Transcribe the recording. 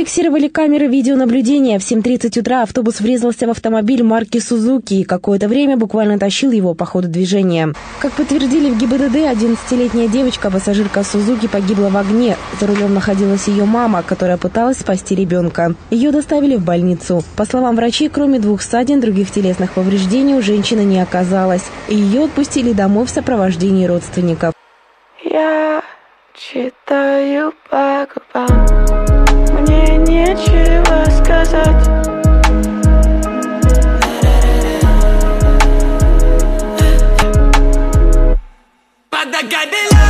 Фиксировали камеры видеонаблюдения. В 7:30 утра автобус врезался в автомобиль марки «Сузуки» и какое-то время буквально тащил его по ходу движения. Как подтвердили в ГИБДД, 11-летняя девочка, пассажирка «Сузуки», погибла в огне. За рулем находилась ее мама, которая пыталась спасти ребенка. Ее доставили в больницу. По словам врачей, кроме 2 ссадин, других телесных повреждений у женщины не оказалось. И ее отпустили домой в сопровождении родственников. Я читаю по губам, мне нечего сказать. But the guy